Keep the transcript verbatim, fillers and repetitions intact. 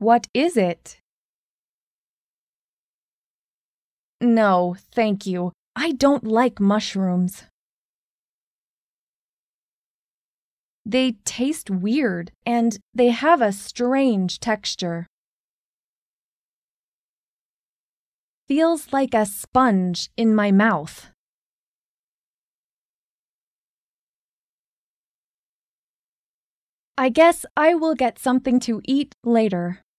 What is it? No, thank you. I don't like mushrooms. They taste weird, and they have a strange texture. Feels like a sponge in my mouth. I guess I will get something to eat later.